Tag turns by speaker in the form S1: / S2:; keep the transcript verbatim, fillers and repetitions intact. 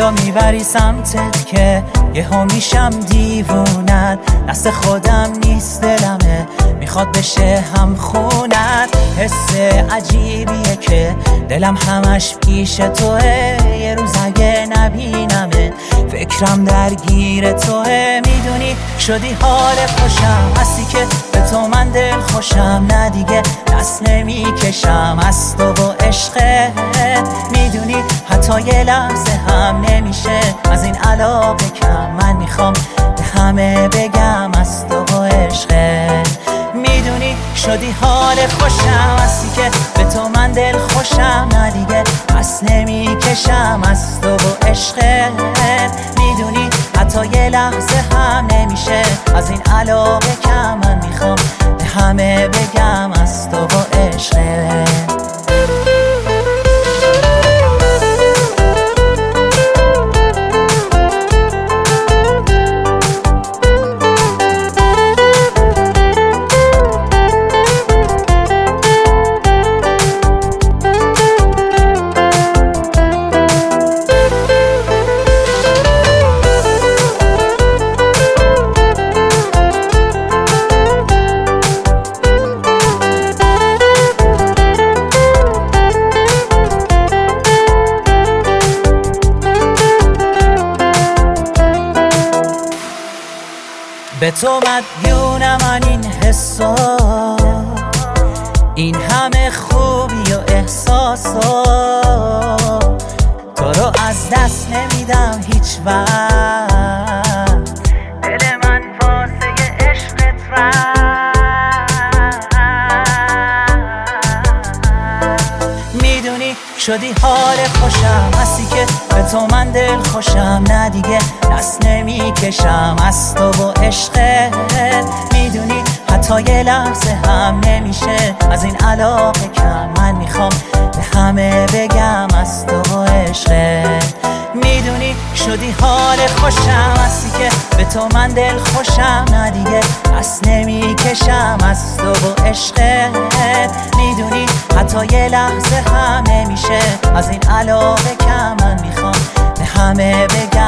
S1: چرا میبری سمتت که یهو میشم دیوونت؟ دست خودم نیست دلمه میخواد بشه هم خونت. حس عجیبیه که دلم همش پیش توه، یه روز اگه نبینمه فکرم درگیر توه. میدونی شدی حال خوشم، هستی که به تو من دل خوشم، نه دیگه دست نمیکشم از تو و عشقت. میدونی حتی یه لحظه هم نمیشه از این علاقه کم، من میخوام به همه بگم از تو و عشقت. میدونی شدی حال خوشم، هستی که به تو من دل خوشم، نه دیگه دست نمیکشم از تو و عشقت. میدونی حتی یه لحظه هم نمیشه از این علاقه کم، من میخوام به همه بگم از تو و عشقت. به تو مدیونم من این حسا، این همه خوبی و احساسا، تو رو از دست نمیدم هیچ وقت. دل من واسه عشقت رفت. میدونی شدی حال خوشم، هستی که به تو من دل خوشم، نه دیگه دست نمیکشم از تو و عشقت. میدونی حتی یه لحظه هم نمیشه از این علاقه کم، من میخوام به همه بگم از تو و عشقت. میدونی شدی حال خوشم، هستی که به تو من دل خوشم، نه دیگه دست نمیکشم از تو و عشقت. میدونی حتی یه لحظه هم نمیشه از این علاقه کم، من میخوام به همه بگم